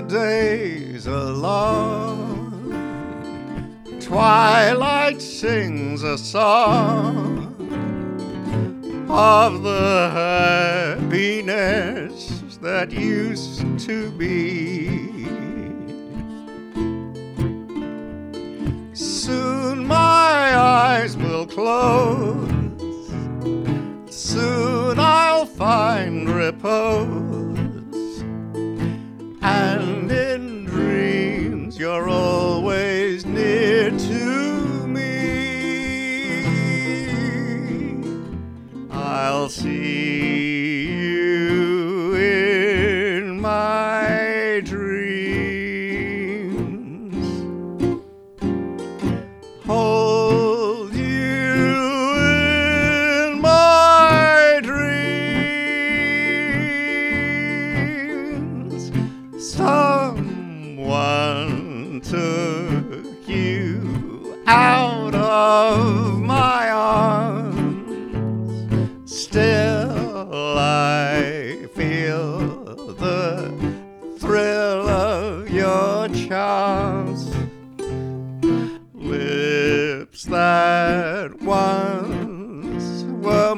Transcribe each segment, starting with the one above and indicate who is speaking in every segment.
Speaker 1: days are long, twilight sings a song of the happiness that used to be. Soon my eyes will close, soon I'll find repose, and in dreams you're always near to me. I'll see you in my dreams, hold you in my dreams. Someone took you out of my arms, still I feel the thrill of your charms. Lips that once were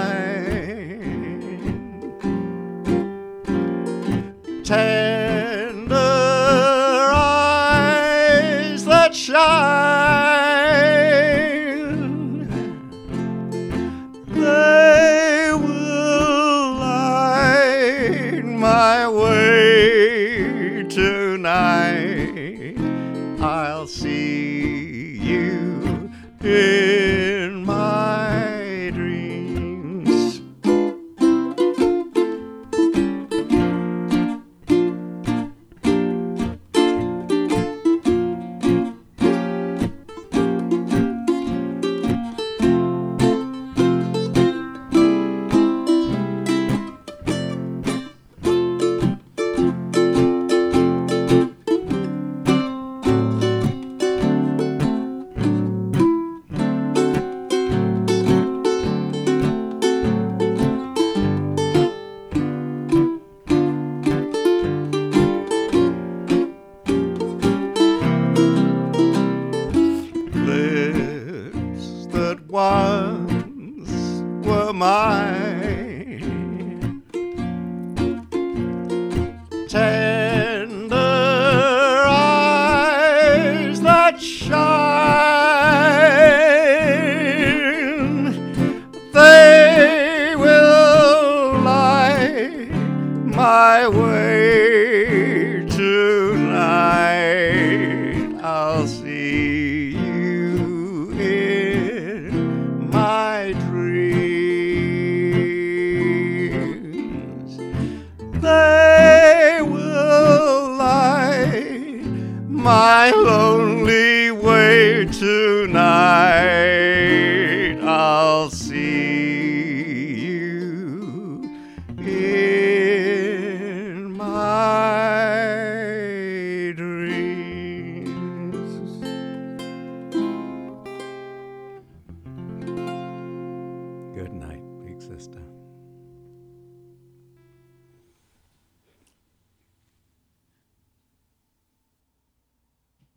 Speaker 1: mine, tender eyes that shine, they will light my way tonight. I'll see you in my dreams. Lips that once were mine, tender eyes that shine, they will light my way tonight. I'll see you in my dreams. They will light my lonely way tonight.